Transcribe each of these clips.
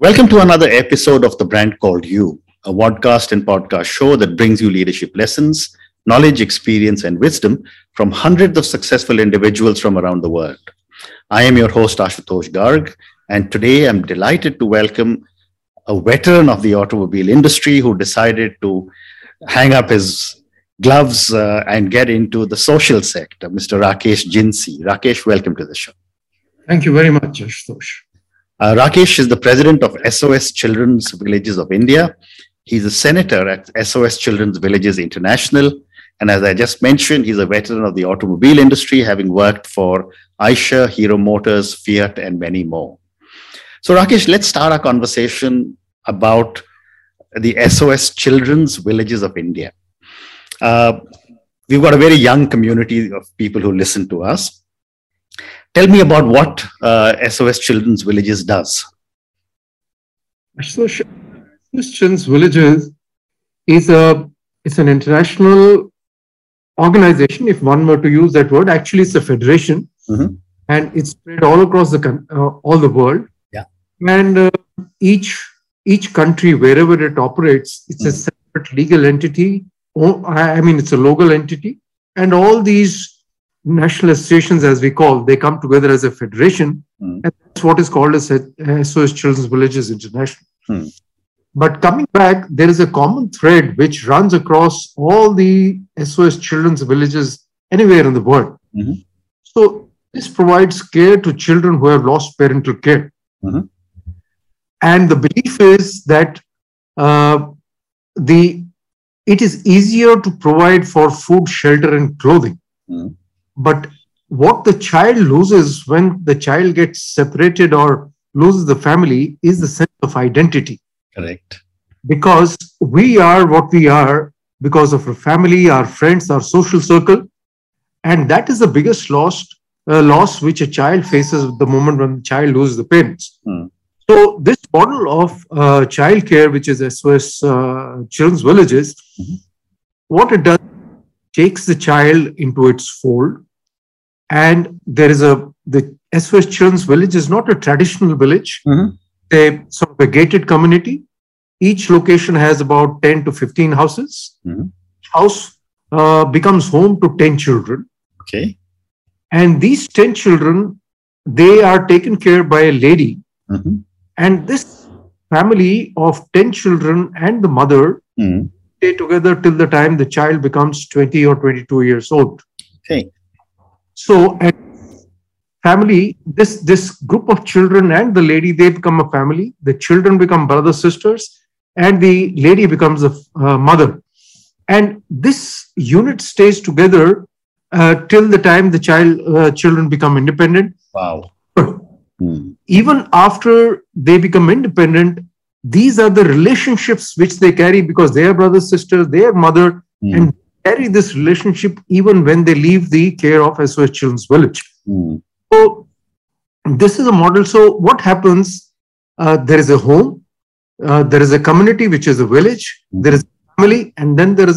Welcome to another episode of The Brand Called You, a podcast and podcast show that brings you leadership lessons, knowledge, experience, and wisdom from hundreds of successful individuals from around the world. I am your host, Ashutosh Garg, and today I'm delighted to welcome a veteran of the automobile industry who decided to hang up his gloves and get into the social sector, Mr. Rakesh Jinsi. Rakesh, welcome to the show. Thank you very much, Ashutosh. Rakesh is the president of SOS Children's Villages of India. He's a senator at SOS Children's Villages International. And as I just mentioned, he's a veteran of the automobile industry, having worked for Eicher, Hero Motors, Fiat, and many more. So Rakesh, let's start our conversation about the SOS Children's Villages of India. We've got a very young community of people who listen to us. Tell me about what SOS Children's Villages does. SOS Children's Villages is it's an international organization, if one were to use that word. Actually, it's a federation, and it's spread all across all the world. Yeah. And each country, wherever it operates, it's a separate legal entity. It's a local entity, and all these national associations, as we call, they come together as a federation, and that's what is called as SOS Children's Villages International. But coming back, there is a common thread which runs across all the SOS Children's Villages anywhere in the world. So this provides care to children who have lost parental care. And the belief is that it is easier to provide for food, shelter, and clothing. But what the child loses when the child gets separated or loses the family is the sense of identity. Correct. Because we are what we are because of our family, our friends, our social circle. And that is the biggest loss which a child faces at the moment when the child loses the parents. So this model of child care, which is SOS Children's Villages, what it does, takes the child into its fold. And there is the SOS Children's Village is not a traditional village. They sort of a gated community. Each location has about 10 to 15 houses. House becomes home to 10 children. Okay. And these 10 children, they are taken care by a lady. And this family of 10 children and the mother stay together till the time the child becomes 20 or 22 years old. Okay. So, family, this group of children and the lady, they become a family. The children become brothers, sisters, and the lady becomes a mother. And this unit stays together till the time the children become independent. Wow. Even after they become independent, these are the relationships which they carry because they are brothers, sisters, they are mother, and carry this relationship even when they leave the care of SOS Children's Village. So this is a model. So what happens? There is a home, there is a community, which is a village, there is a family, and then there is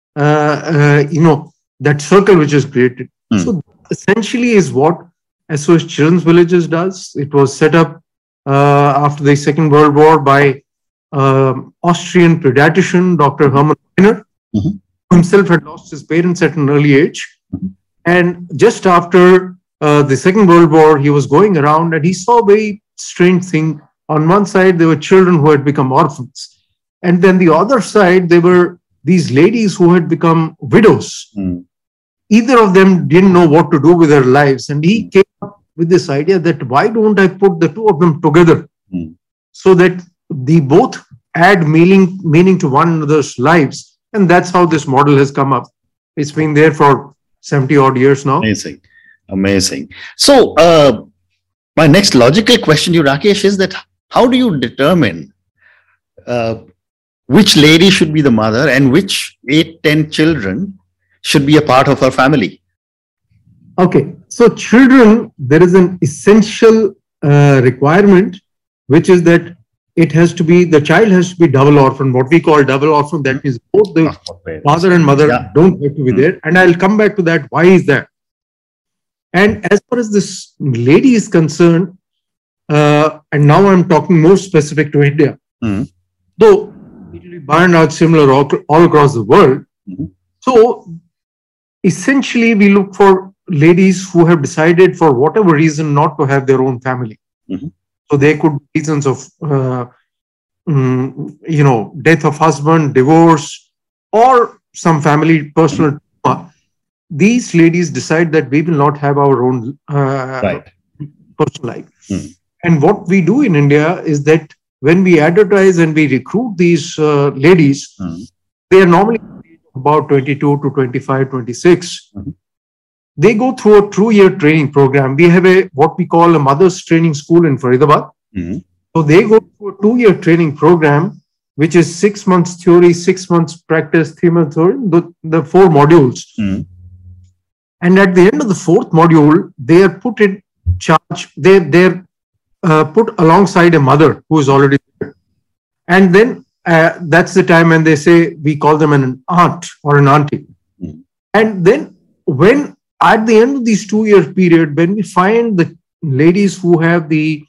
that circle which is created. So essentially is what SOS Children's Villages does. It was set up after the Second World War by Austrian pediatrician, Dr. Hermann Weiner, who himself had lost his parents at an early age. And just after the Second World War, he was going around and he saw a very strange thing. On one side, there were children who had become orphans. And then the other side, there were these ladies who had become widows. Either of them didn't know what to do with their lives. And he came up with this idea that why don't I put the two of them together so that they both add meaning to one another's lives. And that's how this model has come up. It's been there for 70 odd years now. Amazing. So my next logical question to you, Rakesh, is that how do you determine which lady should be the mother and which 8-10 children should be a part of her family? Okay. So children, there is an essential requirement, which is that the child has to be double orphan, what we call double orphan. That means both the father and mother don't have to be there. And I'll come back to that. Why is that? And as far as this lady is concerned, and now I'm talking more specific to India, though it will be by and large similar all across the world. So essentially, we look for ladies who have decided for whatever reason not to have their own family. So they could be reasons of, death of husband, divorce, or some family personal trauma. These ladies decide that we will not have our own personal life. And what we do in India is that when we advertise and we recruit these ladies, they are normally about 22 to 25, 26. They go through a 2-year training program. We have what we call a mother's training school in Faridabad. So they go through a 2-year training program, which is 6 months theory, 6 months practice, 3 months theory, the 4 modules. And at the end of the 4th module, they are put in charge. They're put alongside a mother who is already there. And then that's the time when they say, we call them an aunt or an auntie. And then when at the end of this 2-year period, when we find the ladies who have the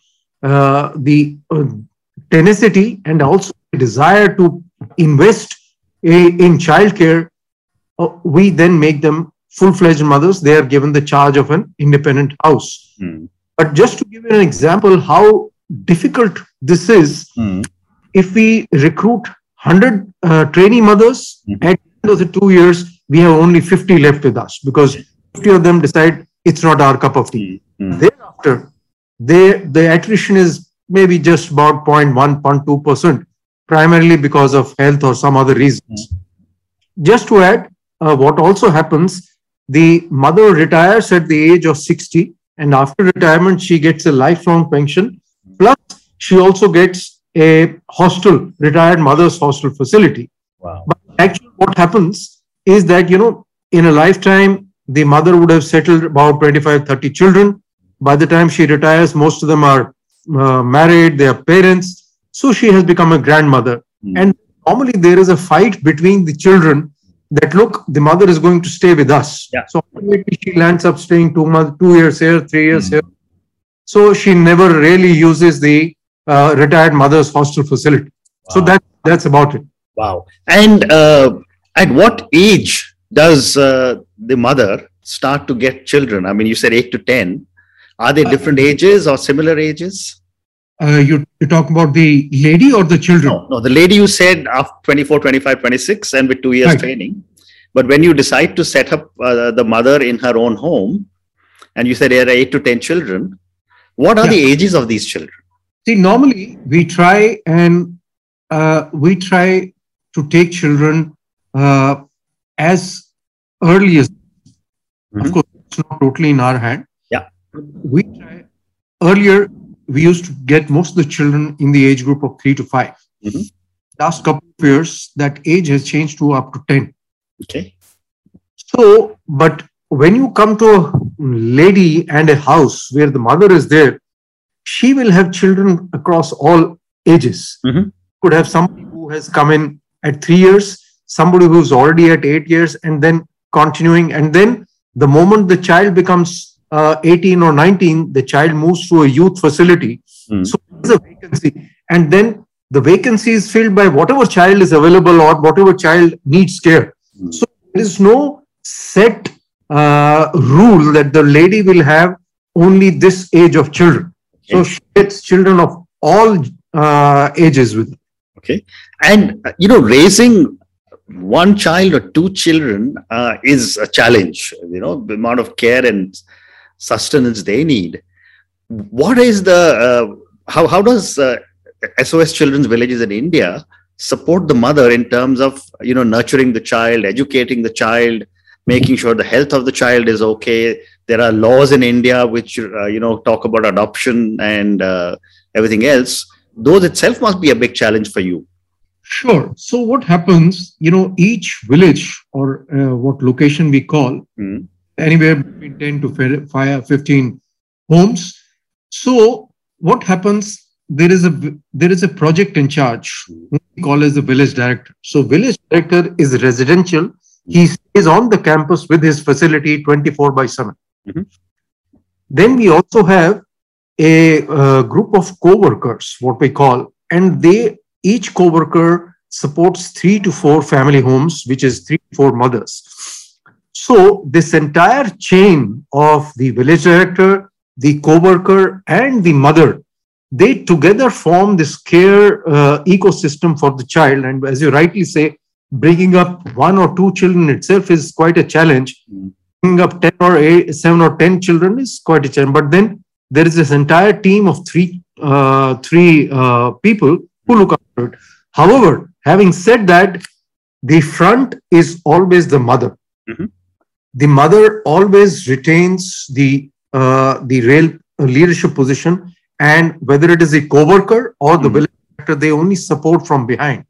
tenacity and also the desire to invest in childcare, we then make them full-fledged mothers. They are given the charge of an independent house. But just to give you an example how difficult this is, if we recruit 100 trainee mothers, at the end of the 2 years, we have only 50 left with us because 50 of them decide it's not our cup of tea. Thereafter, the attrition is maybe just about 0.1, 0.2%, primarily because of health or some other reasons. Just to add, what also happens, the mother retires at the age of 60, and after retirement, she gets a lifelong pension. Plus, she also gets a hostel, retired mother's hostel facility. But actually, what happens is that, in a lifetime, the mother would have settled about 25, 30 children. By the time she retires, most of them are married, they are parents. So she has become a grandmother. And normally there is a fight between the children that, look, the mother is going to stay with us. So ultimately she lands up staying 2 years here, 3 years here. So she never really uses the retired mother's hostel facility. So that's about it. Wow. And at what age does the mother start to get children? I mean, you said 8 to 10. Are they different ages or similar ages? You talk about the lady or the children? No, the lady you said after 24, 25, 26 and with 2 years training. But when you decide to set up the mother in her own home, and you said there are 8 to 10 children, what are the ages of these children? See, normally we try to take children as early as, of course, it's not totally in our hand. We try earlier. We used to get most of the children in the age group of 3 to 5. Last couple of years, that age has changed to up to 10. Okay. So, but when you come to a lady and a house where the mother is there, she will have children across all ages. Could have somebody who has come in at 3 years, somebody who's already at 8 years, and then continuing. And then the moment the child becomes 18 or 19, the child moves to a youth facility. So there's a vacancy. And then the vacancy is filled by whatever child is available or whatever child needs care. So there is no set rule that the lady will have only this age of children. So she gets children of all ages with her. Okay. And, raising one child or 2 children is a challenge, the amount of care and sustenance they need. What is how does SOS Children's Villages in India support the mother in terms of, nurturing the child, educating the child, making sure the health of the child is okay? There are laws in India which, talk about adoption and everything else. Those itself must be a big challenge for you. Sure. So what happens, each village or what location we call, anywhere between 10 to 15 homes. So what happens, there is a project in charge, we call as the village director. So village director is residential. He stays on the campus with his facility 24/7. Then we also have a group of co-workers, what we call, and each co-worker supports 3 to 4 family homes, which is 3 to 4 mothers. So this entire chain of the village director, the co-worker, and the mother, they together form this care ecosystem for the child. And as you rightly say, bringing up 1 or 2 children itself is quite a challenge. Bringing up 10 or 8, 7 or 10 children is quite a challenge. But then there is this entire team of three people who look after it. However, having said that, the front is always the mother. Mm-hmm. The mother always retains the real leadership position, and whether it is a co-worker or the village director, they only support from behind.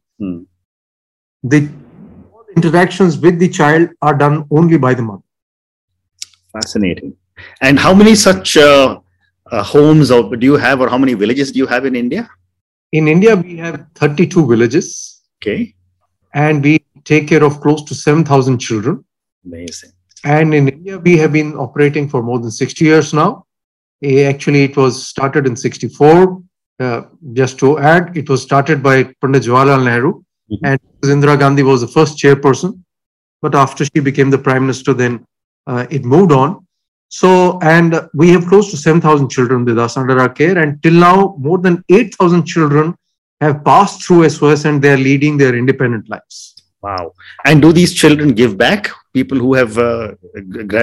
The interactions with the child are done only by the mother. Fascinating. And how many such homes do you have, or how many villages do you have in India? In India, we have 32 villages. Okay. And we take care of close to 7,000 children. Amazing. And in India, we have been operating for more than 60 years now. Actually, it was started in 64. Just to add, it was started by Pandit Jawaharlal Nehru. And Indira Gandhi was the first chairperson. But after she became the prime minister, then it moved on. So, and we have close to 7,000 children with us under our care. And till now, more than 8,000 children have passed through SOS and they are leading their independent lives. Wow. And do these children give back? People who have graduated?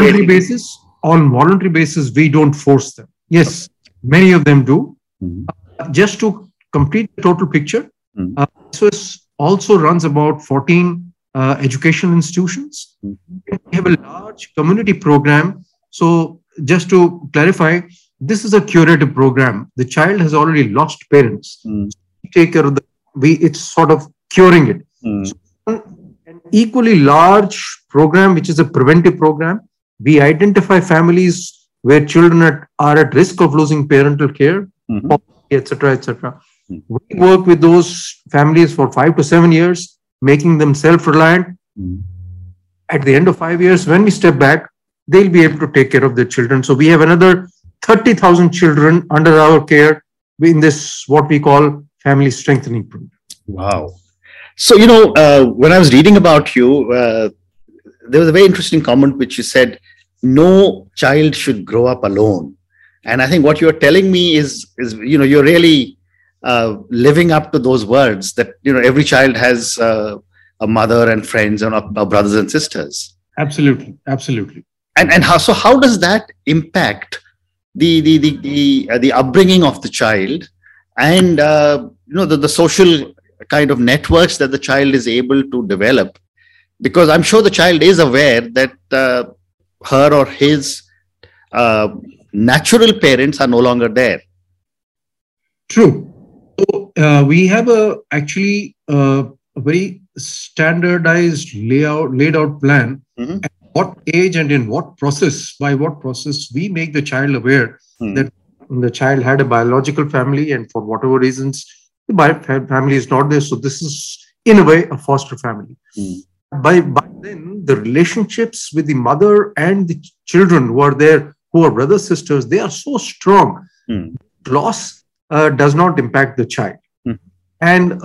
On voluntary basis, we don't force them. Yes, many of them do. Just to complete the total picture, SOS also runs about 14 education institutions. We have a large community program. So just to clarify, this is a curative program. The child has already lost parents. So we take care of it's sort of curing it. So an equally large program, which is a preventive program. We identify families where children are at risk of losing parental care, etc., etc. We work with those families for 5 to 7 years, making them self-reliant. At the end of 5 years, when we step back, they'll be able to take care of their children. So we have another 30,000 children under our care in this, what we call family strengthening program. Wow. So, when I was reading about you, there was a very interesting comment which you said, no child should grow up alone. And I think what you're telling me is you're really living up to those words that, every child has a mother and friends and brothers and sisters. Absolutely. Absolutely. And how does that impact the upbringing of the child and, the social kind of networks that the child is able to develop? Because I'm sure the child is aware that her or his natural parents are no longer there. True. So we have a very standardized laid out plan. At what age and in what process, by what process we make the child aware that the child had a biological family and for whatever reasons the family is not there. So this is in a way a foster family. By then, the relationships with the mother and the children who are there, who are brothers, sisters, they are so strong. Loss does not impact the child. And,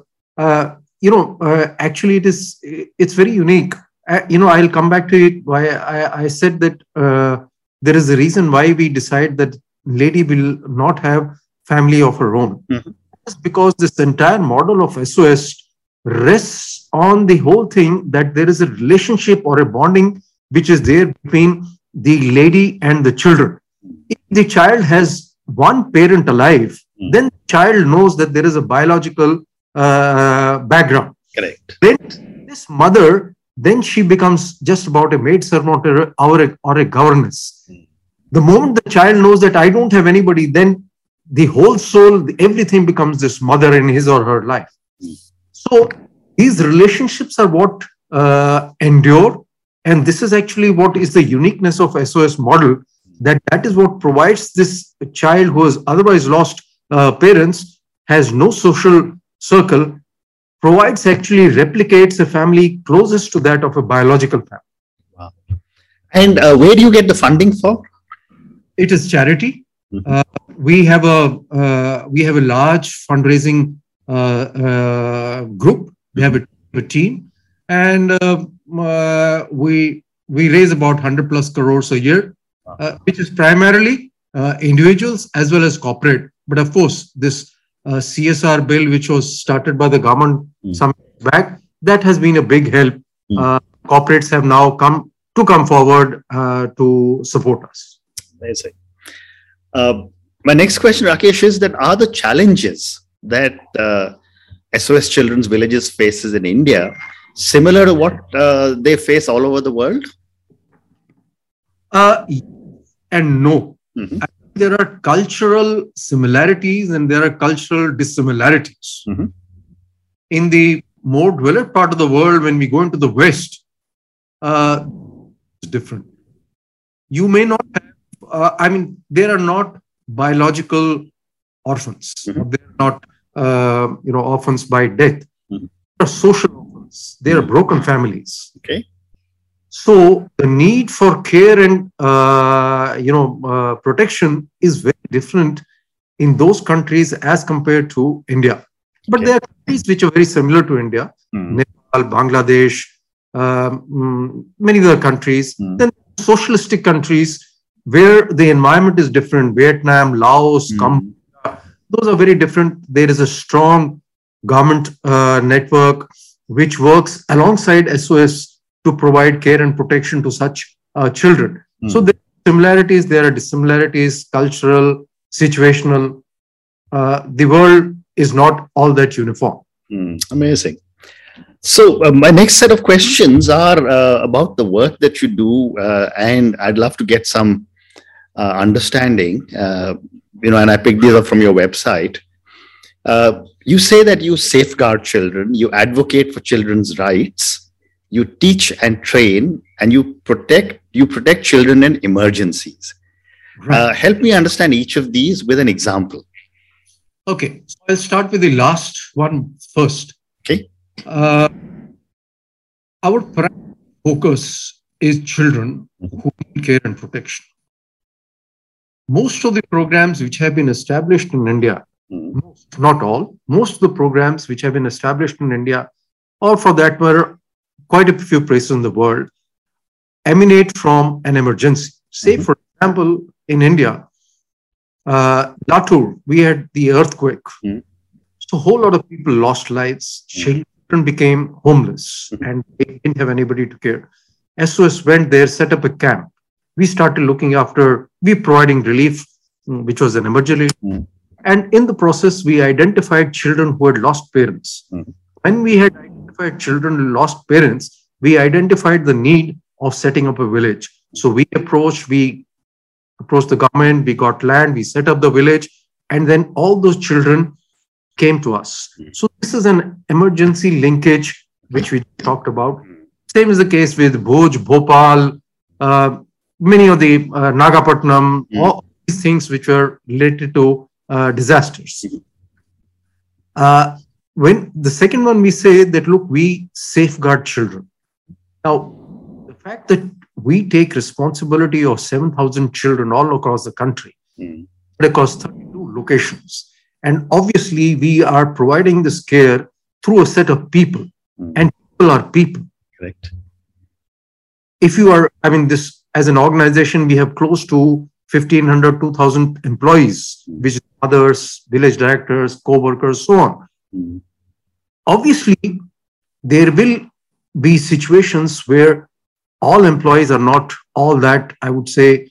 actually it's very unique. I'll come back to it. Why I said that there is a reason why we decide that lady will not have family of her own. It's because this entire model of SOS rests on the whole thing that there is a relationship or a bonding which is there between the lady and the children. If the child has one parent alive, then the child knows that there is a biological background. Correct. Then this mother, then she becomes just about a maidservant or a governess. The moment the child knows that I don't have anybody, then the whole soul, everything becomes this mother in his or her life. So these relationships are what endure. And this is actually what is the uniqueness of SOS model, that is what provides this child who has otherwise lost parents, has no social circle, replicates a family closest to that of a biological family. Wow. And where do you get the funding for? It is charity. We have a large fundraising group. We have a team, and we raise about 100 plus crores a year, which is primarily individuals as well as corporate. But of course, this CSR bill, which was started by the government some years back, that has been a big help. Corporates have now come forward to support us. Amazing. My next question, Rakesh, is that are the challenges that SOS Children's Villages faces in India similar to what they face all over the world? And no. There are cultural similarities and there are cultural dissimilarities. In the more developed part of the world, when we go into the West, it's different. You may not have, there are not biological orphans. They're not, orphans by death. They are social orphans. They are broken families. Okay. So the need for care and protection is very different in those countries as compared to India. But there are countries which are very similar to India: Nepal, Bangladesh, many other countries. Then socialistic countries where the environment is different: Vietnam, Laos, Cambodia. Those are very different. There is a strong government network which works alongside SOS to provide care and protection to such children. So there are similarities, there are dissimilarities, cultural, situational. The world is not all that uniform. Amazing. So my next set of questions are about the work that you do, and I'd love to get some understanding. And I picked these up from your website. You say that you safeguard children, you advocate for children's rights, you teach and train, and you protect children in emergencies. Right. Help me understand each of these with an example. Okay, so I'll start with the last one first. Okay. Our primary focus is children who need care and protection. Most of the programs which have been established in India, most, not all, most of the programs which have been established in India, or for that matter, quite a few places in the world, emanate from an emergency. Say, for example, in India, Latur, we had the earthquake. So a whole lot of people lost lives. Children became homeless and they didn't have anybody to care. SOS went there, set up a camp. We started looking after, providing relief, which was an emergency. And in the process, we identified children who had lost parents. When we had identified children who lost parents, we identified the need of setting up a village. So we approached the government, we got land, we set up the village, and then all those children came to us. So this is an emergency linkage, which we talked about. Same is the case with Bhuj, Bhopal, many of the Nagapatnam, all these things which were related to disasters. When the second one, we say that, look, we safeguard children. Now, the fact that we take responsibility of 7,000 children all across the country, across 32 locations, and obviously we are providing this care through a set of people, and people are people. Correct. If you are, this as an organization, we have close to 1,500, 2,000 employees, which is mothers, village directors, co-workers, so on. Obviously, there will be situations where all employees are not all that, I would say,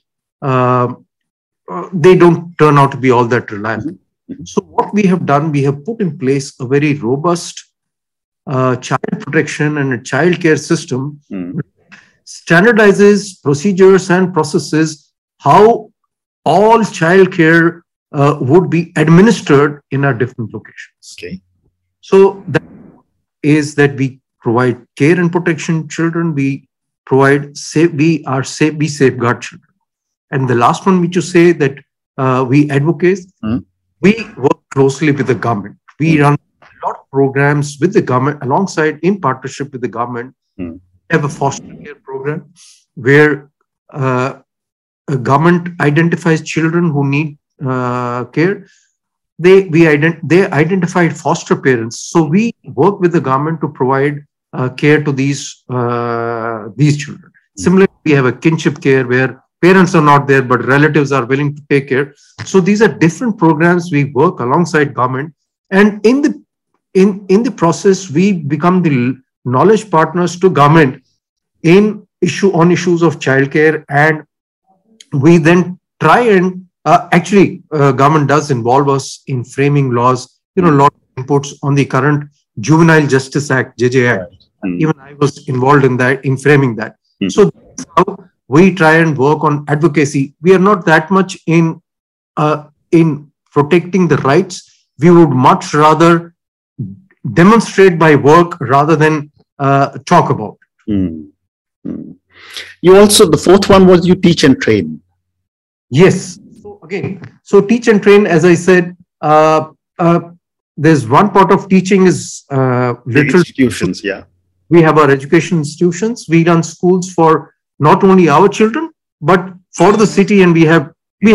they don't turn out to be all that reliable. So what we have done, we have put in place a very robust child protection and a child care system, standardizes procedures and processes how all child care would be administered in our different locations. Okay. So that is that we provide care and protection children, we provide we safeguard children. And the last one, which you say that we advocate, we work closely with the government. We run a lot of programs with the government, alongside, in partnership with the government. We have a foster care program where a government identifies children who need care, they identified foster parents. So we work with the government to provide care to these children. Similarly, we have a kinship care where parents are not there, but relatives are willing to take care. So these are different programs we work alongside government, and in the process, we become the knowledge partners to government on issues of childcare, and we then try and government does involve us in framing laws. Lot of inputs on the current Juvenile Justice Act, JJ Act. Even I was involved in framing that. So that's how we try and work on advocacy. We are not that much in protecting the rights. We would much rather demonstrate by work rather than talk about. You also, the fourth one was you teach and train. Yes. So teach and train, as I said, there's one part of teaching is literal institutions. Yeah. We have our education institutions. We run schools for not only our children, but for the city, and we have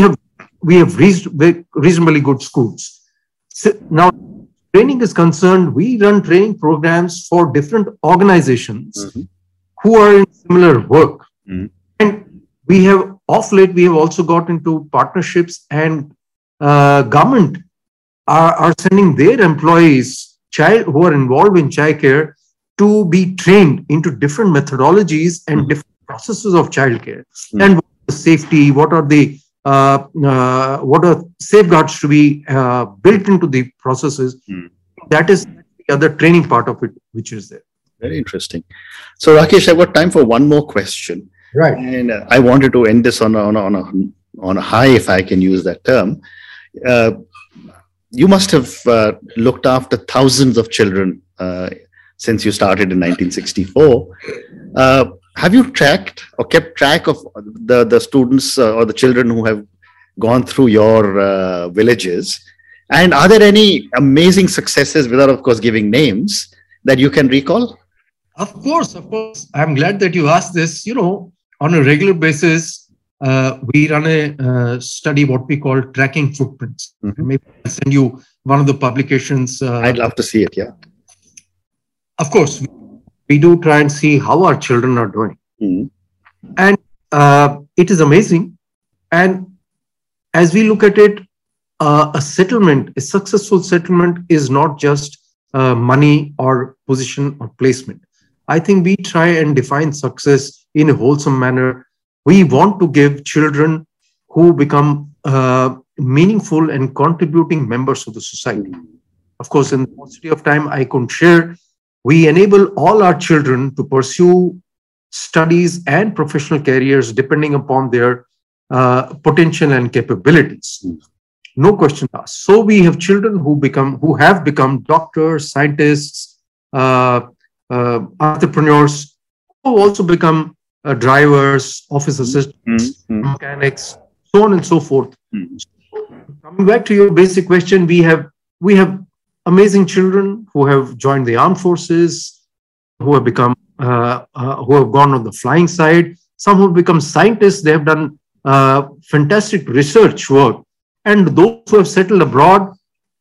reasonably good schools. So now, training is concerned, we run training programs for different organizations who are in similar work. And we have, of late, we have also got into partnerships, and government are sending their employees, who are involved in childcare, to be trained into different methodologies and different processes of childcare. And what are the safety, what are safeguards to be built into the processes. That is the other training part of it, which is there. Very interesting. So Rakesh, I've got time for one more question. Right. And I wanted to end this on a high, if I can use that term. You must have looked after thousands of children since you started in 1964. Have you tracked or kept track of the students or the children who have gone through your villages? And are there any amazing successes, without, of course, giving names, that you can recall? Of course. I'm glad that you asked this. On a regular basis, we run a study, what we call tracking footprints. Maybe I'll send you one of the publications. I'd love to see it, yeah. Of course, we do try and see how our children are doing. And it is amazing. And as we look at it, a successful settlement is not just money or position or placement. I think we try and define success in a wholesome manner. We want to give children who become meaningful and contributing members of the society. Of course, in the paucity of time, I could share, we enable all our children to pursue studies and professional careers depending upon their potential and capabilities. No question asked. So we have children who have become doctors, scientists, entrepreneurs, who also become drivers, office assistants, mechanics, so on and so forth. Coming back to your basic question, we have amazing children who have joined the armed forces, who have become who have gone on the flying side. Some who have become scientists. They have done fantastic research work, and those who have settled abroad.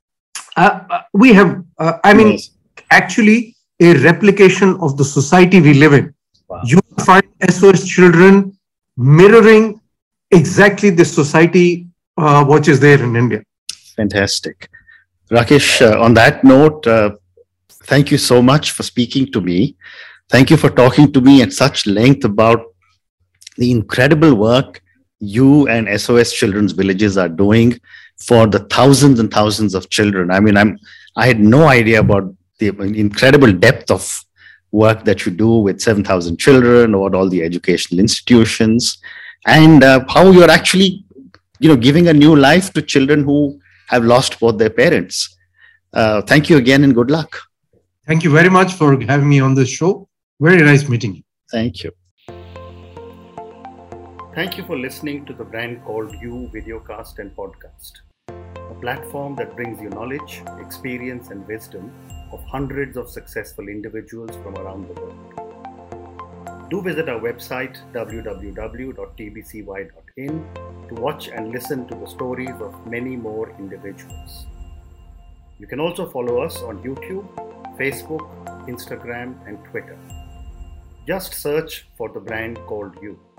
We have, actually a replication of the society we live in. Wow. You find SOS children mirroring exactly the society which is there in India. Fantastic. Rakesh, on that note, thank you so much for speaking to me. Thank you for talking to me at such length about the incredible work you and SOS Children's Villages are doing for the thousands and thousands of children. I mean, I had no idea about the incredible depth of work that you do with 7,000 children, or all the educational institutions, and how you're actually, giving a new life to children who have lost both their parents. Thank you again, and good luck. Thank you very much for having me on this show. Very nice meeting you. Thank you. Thank you for listening to the Brand Called You videocast and podcast, a platform that brings you knowledge, experience, and wisdom of hundreds of successful individuals from around the world. Do visit our website www.tbcy.in to watch and listen to the stories of many more individuals. You can also follow us on YouTube, Facebook, Instagram, and Twitter. Just search for the brand called You.